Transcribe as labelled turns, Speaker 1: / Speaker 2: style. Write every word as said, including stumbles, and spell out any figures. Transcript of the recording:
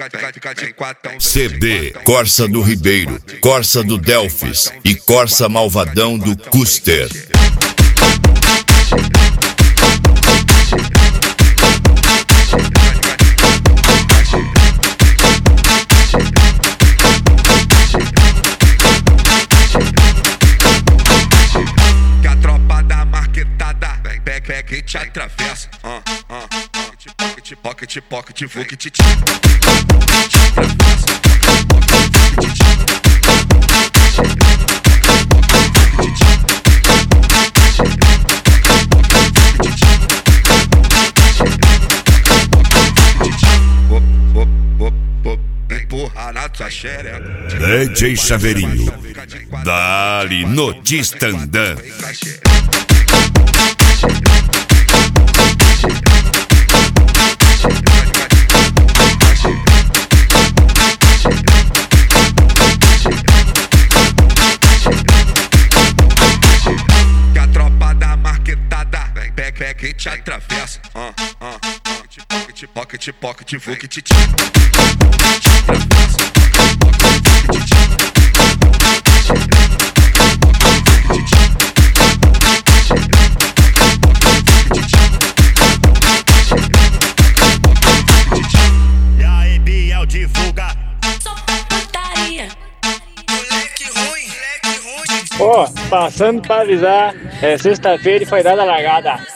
Speaker 1: C D Corsa do Ribeiro, Corsa do Delfis e Corsa Malvadão do Custer.
Speaker 2: Pega e te atravessa, ah, ah, pocket, pocket, pocket, pocket, vou que te te atravessa, empurra na tua xereca.
Speaker 1: D J Chaveirinho, dali no Tistandã.
Speaker 2: Pega e te atravessa, ah, ah, pocket, pocket, pocket, pocket, vou que te te atravessa,
Speaker 3: e aí, Biel, divulga.
Speaker 4: Só putaria.
Speaker 2: moleque ruim, moleque ruim.
Speaker 5: Ó, oh, passando pra avisar, é sexta-feira e foi dada a largada.